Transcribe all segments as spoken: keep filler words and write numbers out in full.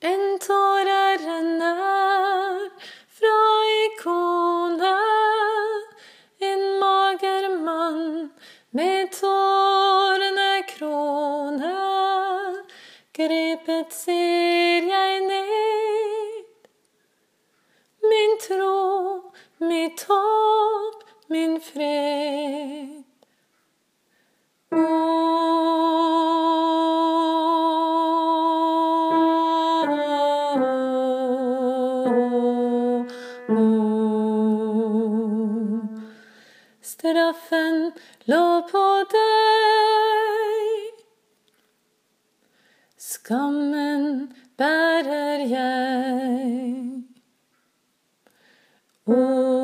En tåre renner fra ikonet, en mager mann med tårene krone. Grepet ser jeg ned, min tro, mitt håp, min fred. Straffen lå på deg, skammen bærer jeg. O,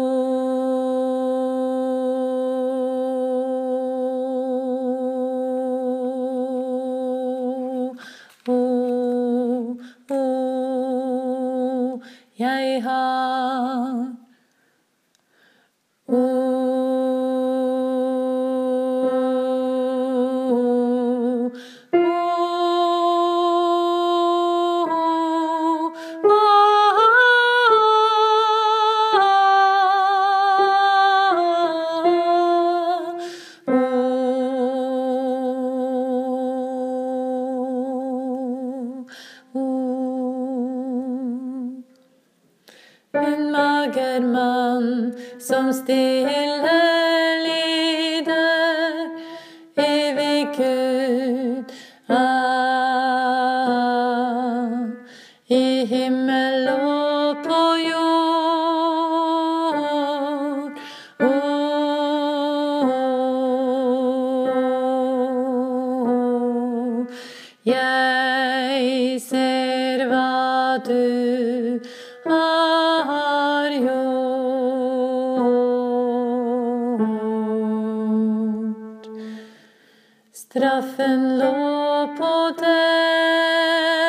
o, o, jeg har. O, en mager mann som stille lider, evig Gud ah, i himmel og på jord. Oh, jeg ser hva du har gjort. Straffen lå på deg.